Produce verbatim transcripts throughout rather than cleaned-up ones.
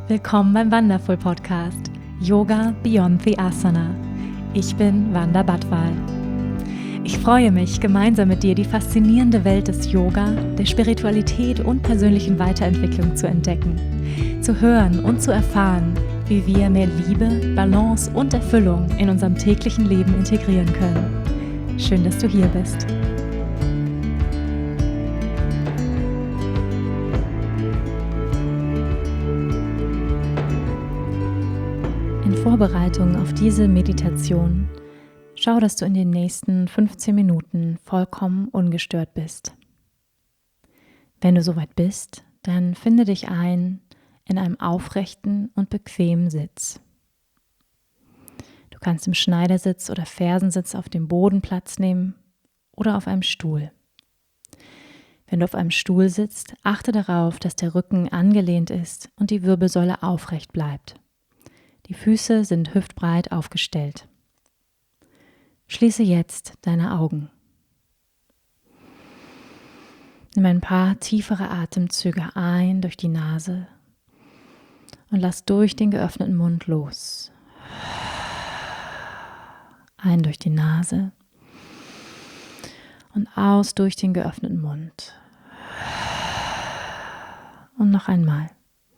Willkommen beim Wonderful Podcast Yoga Beyond the Asana. Ich bin Wanda Badwal. Ich freue mich, gemeinsam mit dir die faszinierende Welt des Yoga, der Spiritualität und persönlichen Weiterentwicklung zu entdecken, zu hören und zu erfahren, wie wir mehr Liebe, Balance und Erfüllung in unserem täglichen Leben integrieren können. Schön, dass du hier bist. In Vorbereitung auf diese Meditation schau, dass du in den nächsten fünfzehn Minuten vollkommen ungestört bist. Wenn du soweit bist, dann finde dich ein in einem aufrechten und bequemen Sitz. Du kannst im Schneidersitz oder Fersensitz auf dem Boden Platz nehmen oder auf einem Stuhl. Wenn du auf einem Stuhl sitzt, achte darauf, dass der Rücken angelehnt ist und die Wirbelsäule aufrecht bleibt. Die Füße sind hüftbreit aufgestellt. Schließe jetzt deine Augen. Nimm ein paar tiefere Atemzüge ein durch die Nase und lass durch den geöffneten Mund los. Ein durch die Nase und aus durch den geöffneten Mund. Und noch einmal.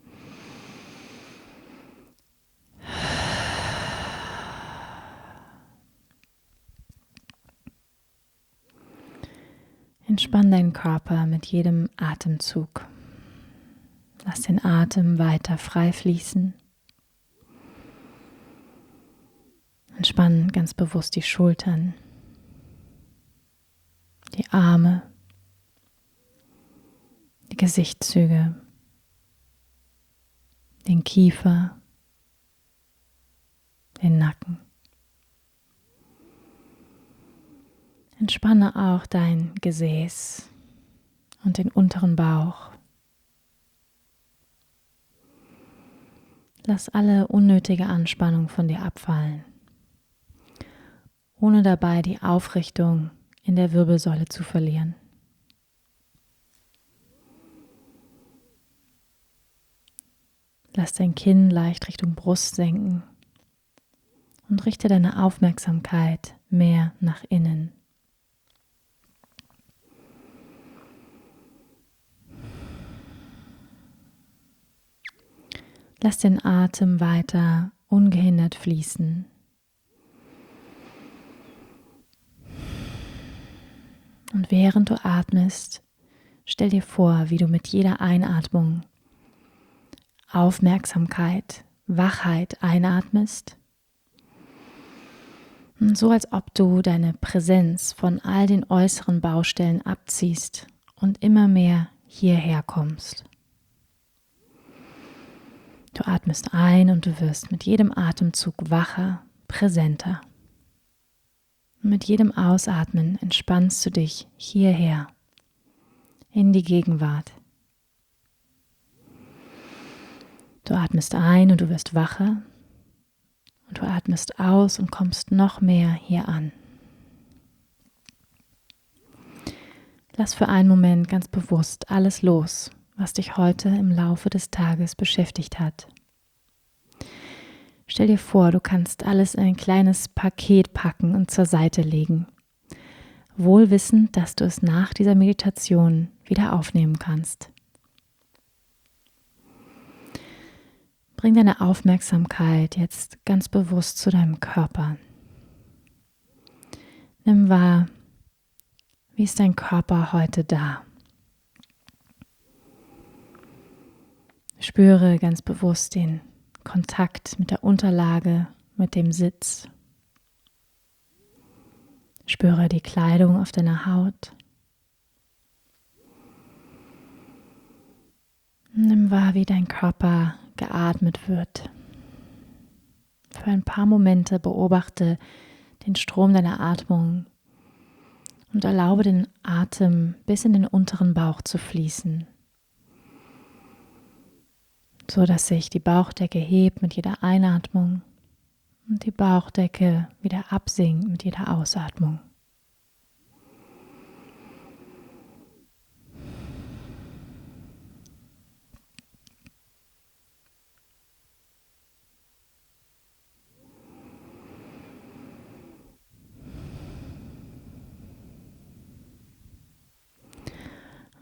Entspann deinen Körper mit jedem Atemzug. Lass den Atem weiter frei fließen. Entspann ganz bewusst die Schultern, die Arme, die Gesichtszüge, den Kiefer, den Nacken. Entspanne auch dein Gesäß und den unteren Bauch. Lass alle unnötige Anspannung von dir abfallen, ohne dabei die Aufrichtung in der Wirbelsäule zu verlieren. Lass dein Kinn leicht Richtung Brust senken und richte deine Aufmerksamkeit mehr nach innen. Lass den Atem weiter ungehindert fließen. Und während du atmest, stell dir vor, wie du mit jeder Einatmung Aufmerksamkeit, Wachheit einatmest. Und so als ob du deine Präsenz von all den äußeren Baustellen abziehst und immer mehr hierher kommst. Du atmest ein und du wirst mit jedem Atemzug wacher, präsenter. Und mit jedem Ausatmen entspannst du dich hierher, in die Gegenwart. Du atmest ein und du wirst wacher und du atmest aus und kommst noch mehr hier an. Lass für einen Moment ganz bewusst alles los, was dich heute im Laufe des Tages beschäftigt hat. Stell dir vor, du kannst alles in ein kleines Paket packen und zur Seite legen, wohl wissend, dass du es nach dieser Meditation wieder aufnehmen kannst. Bring deine Aufmerksamkeit jetzt ganz bewusst zu deinem Körper. Nimm wahr, wie ist dein Körper heute da? Spüre ganz bewusst den Kontakt mit der Unterlage, mit dem Sitz. Spüre die Kleidung auf deiner Haut. Nimm wahr, wie dein Körper geatmet wird. Für ein paar Momente beobachte den Strom deiner Atmung und erlaube den Atem bis in den unteren Bauch zu fließen, so dass sich die Bauchdecke hebt mit jeder Einatmung und die Bauchdecke wieder absinkt mit jeder Ausatmung.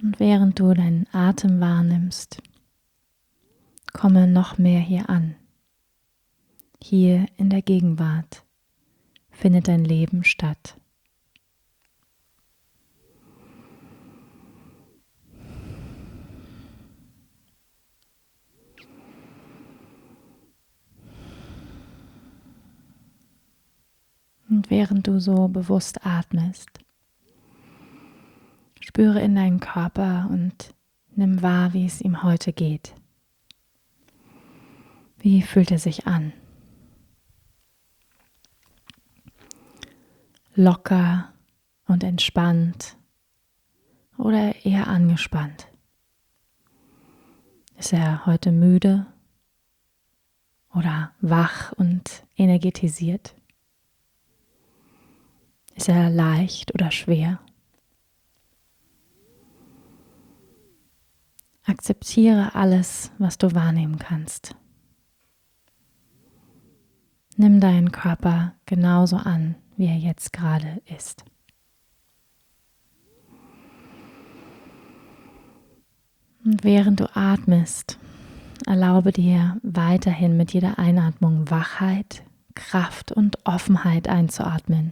Und während du deinen Atem wahrnimmst, komme noch mehr hier an. Hier in der Gegenwart findet dein Leben statt. Und während du so bewusst atmest, spüre in deinen Körper und nimm wahr, wie es ihm heute geht. Wie fühlt er sich an? Locker und entspannt oder eher angespannt? Ist er heute müde oder wach und energetisiert? Ist er leicht oder schwer? Akzeptiere alles, was du wahrnehmen kannst. Nimm deinen Körper genauso an, wie er jetzt gerade ist. Und während du atmest, erlaube dir weiterhin mit jeder Einatmung Wachheit, Kraft und Offenheit einzuatmen.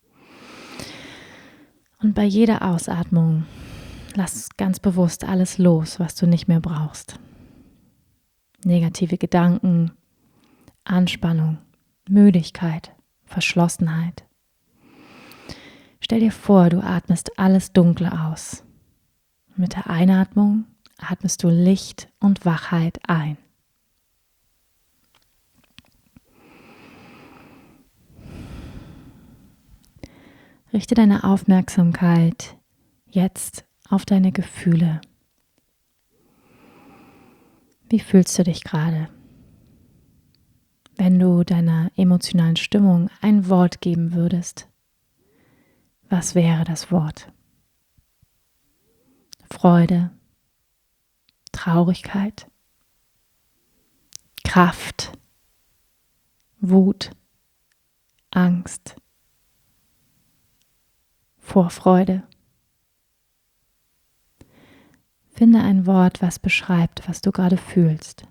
Und bei jeder Ausatmung lass ganz bewusst alles los, was du nicht mehr brauchst. Negative Gedanken, Anspannung, Müdigkeit, Verschlossenheit. Stell dir vor, du atmest alles Dunkle aus. Mit der Einatmung atmest du Licht und Wachheit ein. Richte deine Aufmerksamkeit jetzt auf deine Gefühle. Wie fühlst du dich gerade? Wenn du deiner emotionalen Stimmung ein Wort geben würdest, was wäre das Wort? Freude, Traurigkeit, Kraft, Wut, Angst, Vorfreude. Finde ein Wort, was beschreibt, was du gerade fühlst.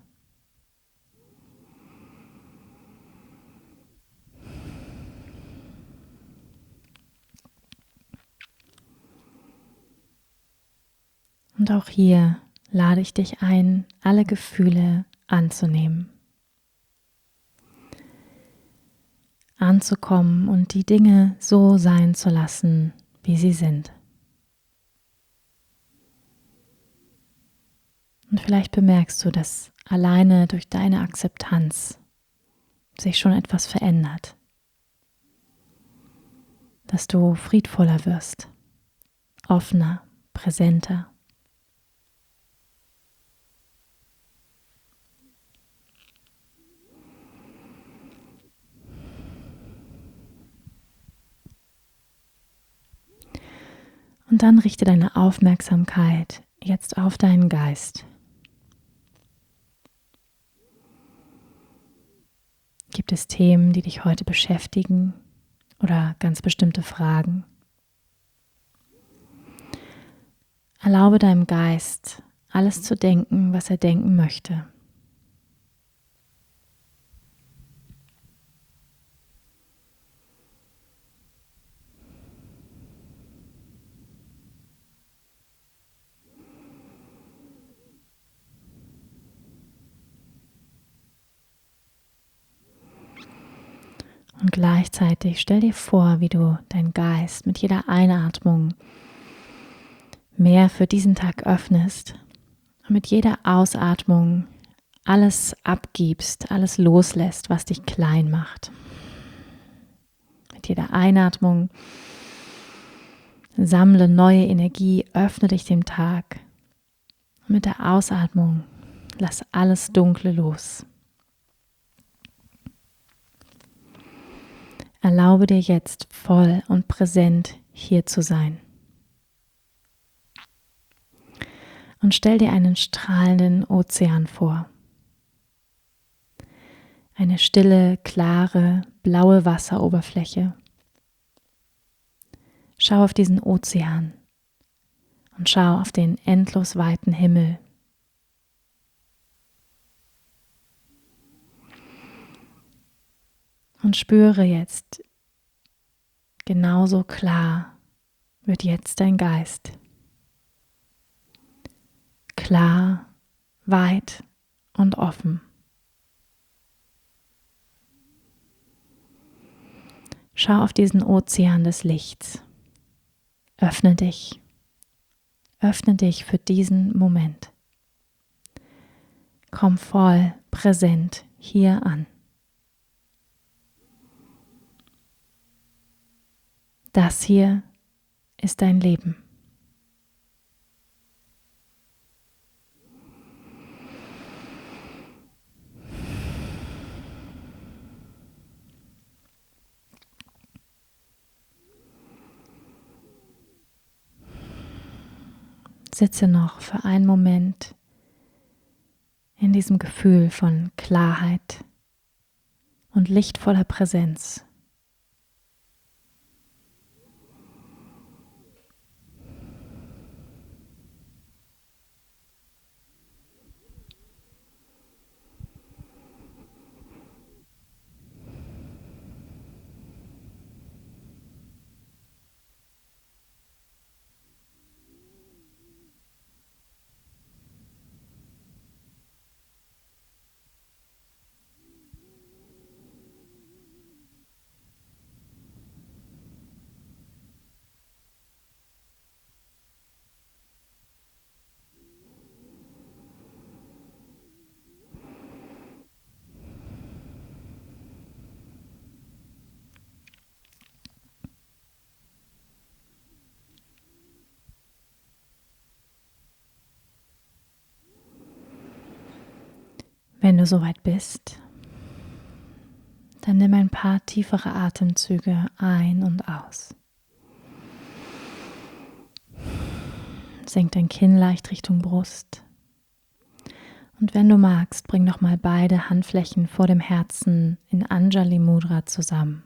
Und auch hier lade ich dich ein, alle Gefühle anzunehmen. Anzukommen und die Dinge so sein zu lassen, wie sie sind. Und vielleicht bemerkst du, dass alleine durch deine Akzeptanz sich schon etwas verändert. Dass du friedvoller wirst, offener, präsenter. Und dann richte deine Aufmerksamkeit jetzt auf deinen Geist. Gibt es Themen, die dich heute beschäftigen oder ganz bestimmte Fragen? Erlaube deinem Geist, alles zu denken, was er denken möchte. Und gleichzeitig stell dir vor, wie du deinen Geist mit jeder Einatmung mehr für diesen Tag öffnest und mit jeder Ausatmung alles abgibst, alles loslässt, was dich klein macht. Mit jeder Einatmung sammle neue Energie, öffne dich dem Tag. Und mit der Ausatmung lass alles Dunkle los. Erlaube dir jetzt voll und präsent hier zu sein. Und stell dir einen strahlenden Ozean vor. Eine stille, klare, blaue Wasseroberfläche. Schau auf diesen Ozean und schau auf den endlos weiten Himmel. Und spüre jetzt, genauso klar wird jetzt dein Geist. Klar, weit und offen. Schau auf diesen Ozean des Lichts. Öffne dich. Öffne dich für diesen Moment. Komm voll präsent hier an. Das hier ist dein Leben. Sitze noch für einen Moment in diesem Gefühl von Klarheit und lichtvoller Präsenz. Wenn du soweit bist, dann nimm ein paar tiefere Atemzüge ein und aus. Senk dein Kinn leicht Richtung Brust. Und wenn du magst, bring nochmal beide Handflächen vor dem Herzen in Anjali Mudra zusammen.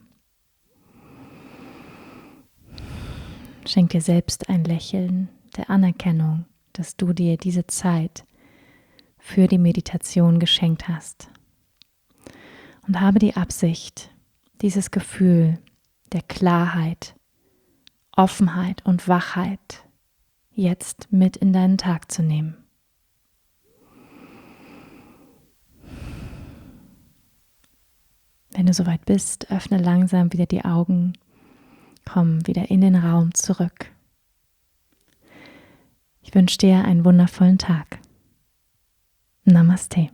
Schenk dir selbst ein Lächeln der Anerkennung, dass du dir diese Zeit für die Meditation geschenkt hast. Und habe die Absicht, dieses Gefühl der Klarheit, Offenheit und Wachheit jetzt mit in deinen Tag zu nehmen. Wenn du soweit bist, öffne langsam wieder die Augen, komm wieder in den Raum zurück. Ich wünsche dir einen wundervollen Tag. Namaste.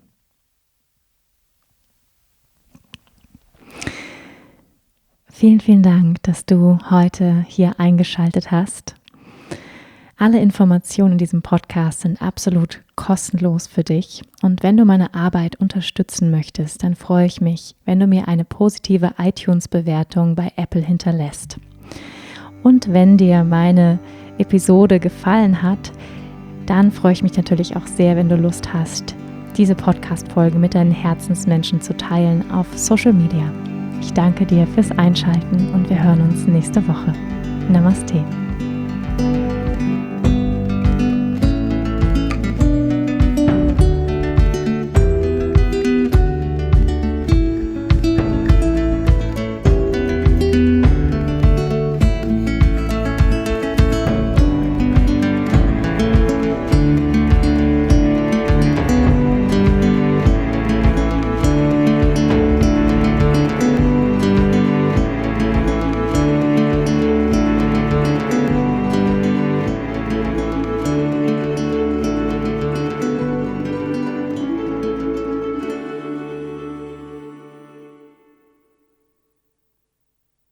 Vielen, vielen Dank, dass du heute hier eingeschaltet hast. Alle Informationen in diesem Podcast sind absolut kostenlos für dich. Und wenn du meine Arbeit unterstützen möchtest, dann freue ich mich, wenn du mir eine positive iTunes-Bewertung bei Apple hinterlässt. Und wenn dir meine Episode gefallen hat, dann freue ich mich natürlich auch sehr, wenn du Lust hast, diese Podcast-Folge mit deinen Herzensmenschen zu teilen auf Social Media. Ich danke dir fürs Einschalten und wir hören uns nächste Woche. Namaste.